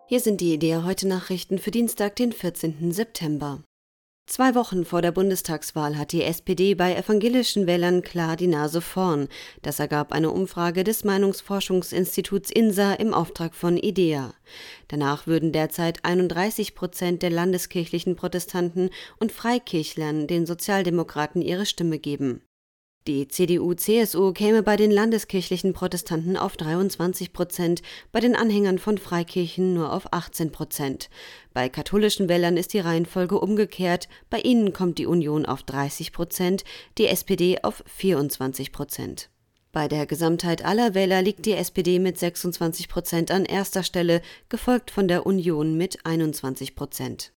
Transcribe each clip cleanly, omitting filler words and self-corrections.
Hier sind die IDEA heute Nachrichten für Dienstag, den 14. September. 2 Wochen vor der Bundestagswahl hat die SPD bei evangelischen Wählern klar die Nase vorn. Das ergab eine Umfrage des Meinungsforschungsinstituts INSA im Auftrag von IDEA. Danach würden derzeit 31% der landeskirchlichen Protestanten und Freikirchlern den Sozialdemokraten ihre Stimme geben. Die CDU/CSU käme bei den landeskirchlichen Protestanten auf 23%, bei den Anhängern von Freikirchen nur auf 18%. Bei katholischen Wählern ist die Reihenfolge umgekehrt, bei ihnen kommt die Union auf 30%, die SPD auf 24%. Bei der Gesamtheit aller Wähler liegt die SPD mit 26% an erster Stelle, gefolgt von der Union mit 21%.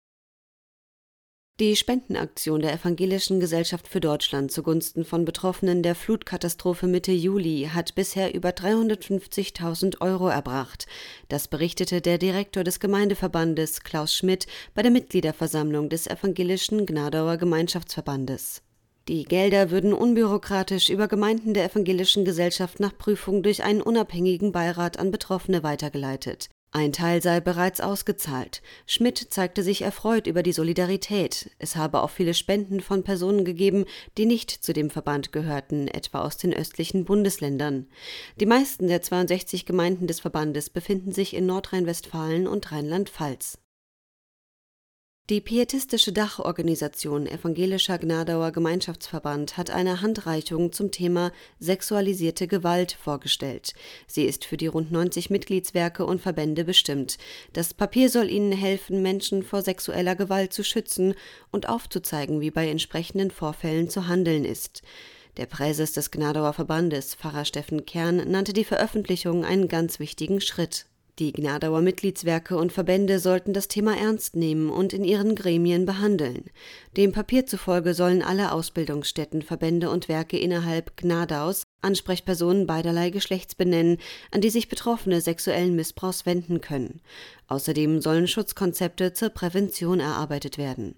Die Spendenaktion der Evangelischen Gesellschaft für Deutschland zugunsten von Betroffenen der Flutkatastrophe Mitte Juli hat bisher über 350.000 € erbracht. Das berichtete der Direktor des Gemeindeverbandes Klaus Schmidt bei der Mitgliederversammlung des Evangelischen Gnadauer Gemeinschaftsverbandes. Die Gelder würden unbürokratisch über Gemeinden der Evangelischen Gesellschaft nach Prüfung durch einen unabhängigen Beirat an Betroffene weitergeleitet. Ein Teil sei bereits ausgezahlt. Schmidt zeigte sich erfreut über die Solidarität. Es habe auch viele Spenden von Personen gegeben, die nicht zu dem Verband gehörten, etwa aus den östlichen Bundesländern. Die meisten der 62 Gemeinden des Verbandes befinden sich in Nordrhein-Westfalen und Rheinland-Pfalz. Die pietistische Dachorganisation Evangelischer Gnadauer Gemeinschaftsverband hat eine Handreichung zum Thema sexualisierte Gewalt vorgestellt. Sie ist für die rund 90 Mitgliedswerke und Verbände bestimmt. Das Papier soll ihnen helfen, Menschen vor sexueller Gewalt zu schützen und aufzuzeigen, wie bei entsprechenden Vorfällen zu handeln ist. Der Präses des Gnadauer Verbandes, Pfarrer Steffen Kern, nannte die Veröffentlichung einen ganz wichtigen Schritt. Die Gnadauer Mitgliedswerke und Verbände sollten das Thema ernst nehmen und in ihren Gremien behandeln. Dem Papier zufolge sollen alle Ausbildungsstätten, Verbände und Werke innerhalb Gnadaus Ansprechpersonen beiderlei Geschlechts benennen, an die sich Betroffene sexuellen Missbrauchs wenden können. Außerdem sollen Schutzkonzepte zur Prävention erarbeitet werden.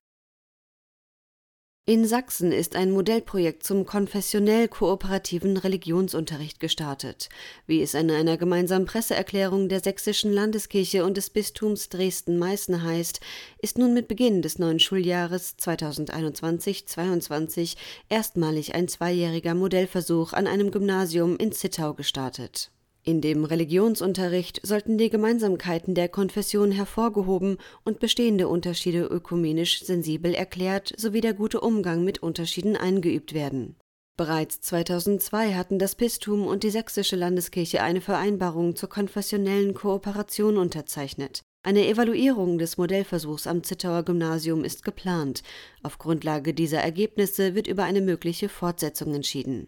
In Sachsen ist ein Modellprojekt zum konfessionell-kooperativen Religionsunterricht gestartet. Wie es in einer gemeinsamen Presseerklärung der Sächsischen Landeskirche und des Bistums Dresden-Meißen heißt, ist nun mit Beginn des neuen Schuljahres 2021/22 erstmalig ein 2-jähriger Modellversuch an einem Gymnasium in Zittau gestartet. In dem Religionsunterricht sollten die Gemeinsamkeiten der Konfession hervorgehoben und bestehende Unterschiede ökumenisch sensibel erklärt sowie der gute Umgang mit Unterschieden eingeübt werden. Bereits 2002 hatten das Bistum und die Sächsische Landeskirche eine Vereinbarung zur konfessionellen Kooperation unterzeichnet. Eine Evaluierung des Modellversuchs am Zittauer Gymnasium ist geplant. Auf Grundlage dieser Ergebnisse wird über eine mögliche Fortsetzung entschieden.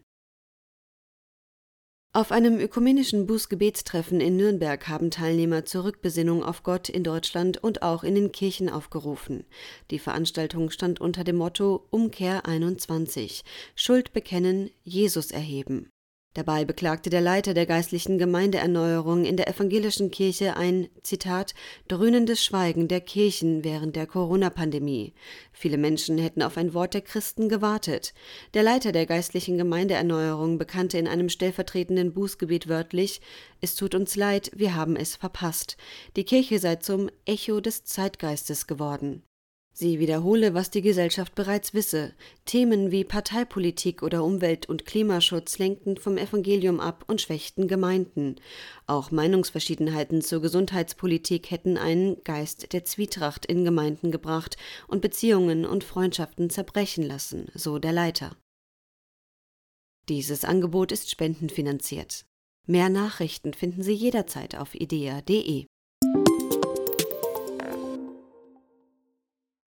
Auf einem ökumenischen Bußgebetstreffen in Nürnberg haben Teilnehmer zur Rückbesinnung auf Gott in Deutschland und auch in den Kirchen aufgerufen. Die Veranstaltung stand unter dem Motto Umkehr 21 – Schuld bekennen, Jesus erheben. Dabei beklagte der Leiter der geistlichen Gemeindeerneuerung in der evangelischen Kirche ein, Zitat, dröhnendes Schweigen der Kirchen während der Corona-Pandemie. Viele Menschen hätten auf ein Wort der Christen gewartet. Der Leiter der geistlichen Gemeindeerneuerung bekannte in einem stellvertretenden Bußgebet wörtlich, es tut uns leid, wir haben es verpasst. Die Kirche sei zum Echo des Zeitgeistes geworden. Sie wiederhole, was die Gesellschaft bereits wisse. Themen wie Parteipolitik oder Umwelt- und Klimaschutz lenkten vom Evangelium ab und schwächten Gemeinden. Auch Meinungsverschiedenheiten zur Gesundheitspolitik hätten einen Geist der Zwietracht in Gemeinden gebracht und Beziehungen und Freundschaften zerbrechen lassen, so der Leiter. Dieses Angebot ist spendenfinanziert. Mehr Nachrichten finden Sie jederzeit auf idea.de.